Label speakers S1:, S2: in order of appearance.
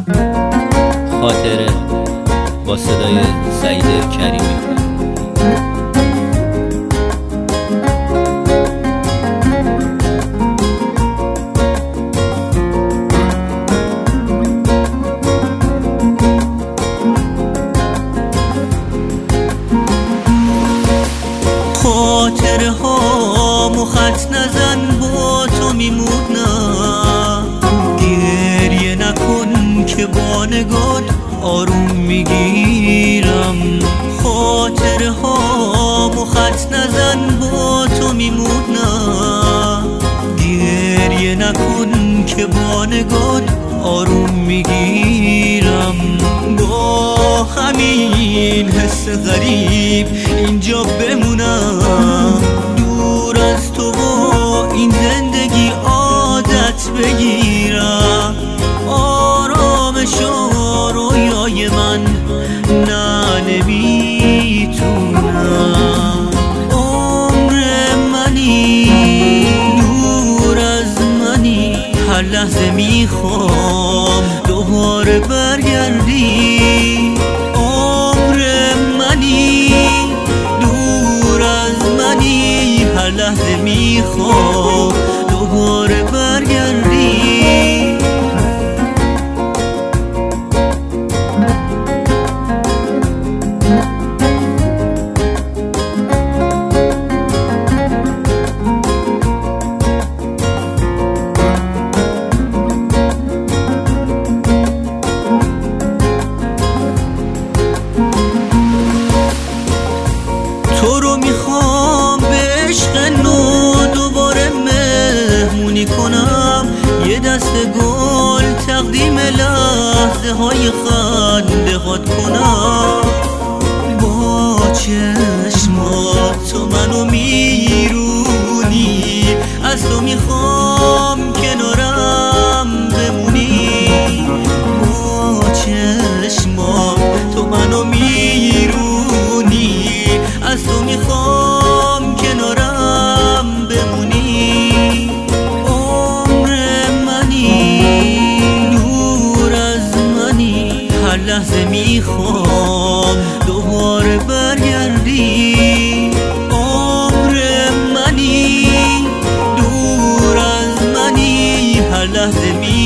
S1: خاطره با صدای سعید کریمی.
S2: خاطره ها خط نزن، با تو میمونم. گریه نکن که با نگات آروم میگیرم. خاطره ها خط نزن، با تو میمونم. گریه نکن که با نگات آروم میگیرم. با همین حس غریب اینجا بمونم، دور از تو با این زندگی عادت بگیرم. آرامشو رویای من نه نمیتونم. عمر منی دور از منی، هر لحظه میخوام دوباره برگردی. عمر منی دور از منی، هر لحظه میخوام دوباره برگردی. تو رو میخوام به عشق نو دوباره مهمونی کنم. یه دست گل تقدیم لحظه های خنده هات کنم. با چشمات تو منو میرونی، از تو میخوام کنارم بمونی. با چشمات تو منو میرونی، از تو میخوام کنارم بمونی. عمر منی دور از منی، هر لحظه میخوام دوباره برگردی. عمر منی دور از منی، هر لحظه